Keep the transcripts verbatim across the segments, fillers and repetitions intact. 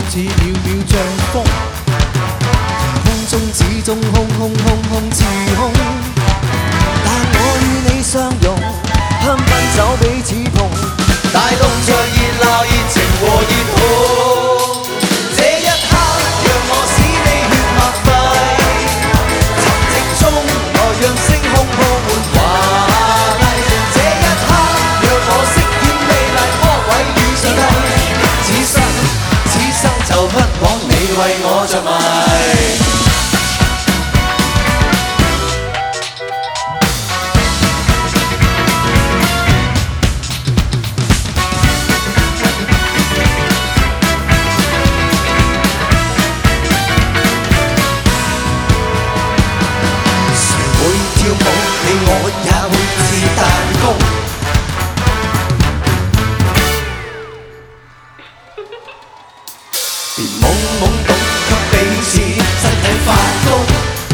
似渺渺像風，空中始終空空空空似空。但我與你相擁，香檳酒彼此碰，帶動着熱鬧熱情和熱烘。這一刻，讓我使你血脈沸，沉寂中來讓星空鋪滿華麗。這一刻，讓我飾演美麗魔鬼與上帝，此生此生就不枉你為我着迷。別懵懵懂給彼此身體發功，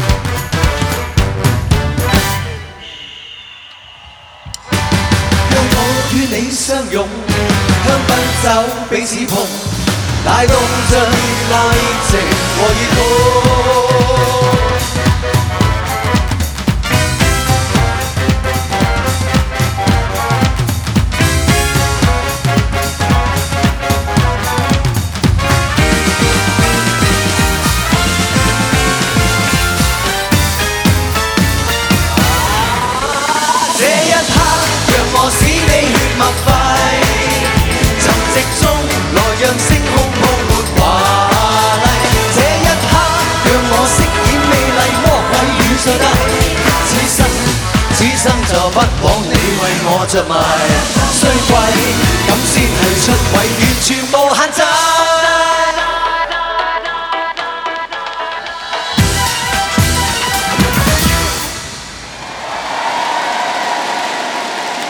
讓我與你相擁，香檳酒彼此碰，帶動着熱鬧熱情和熱烘。使你血脈沸，沉寂中來讓星空鋪滿華麗。這一刻，讓我飾演美麗魔鬼與上帝，此生此生就不枉你為我着迷。